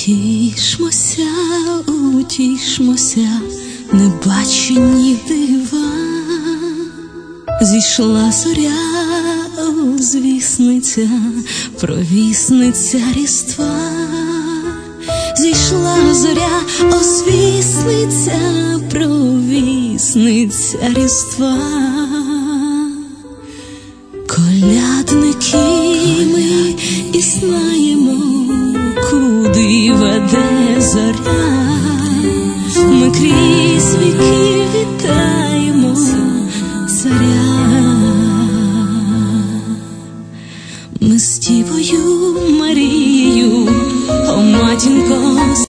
Утішмося, утішмося, небачені дива. Зійшла зоря, звісниця, провісниця Різдва. Зійшла зоря, звісниця, провісниця Різдва. Колядники ми і знаємо, куди веде зоря. Ми крізь віки вітаємо царя.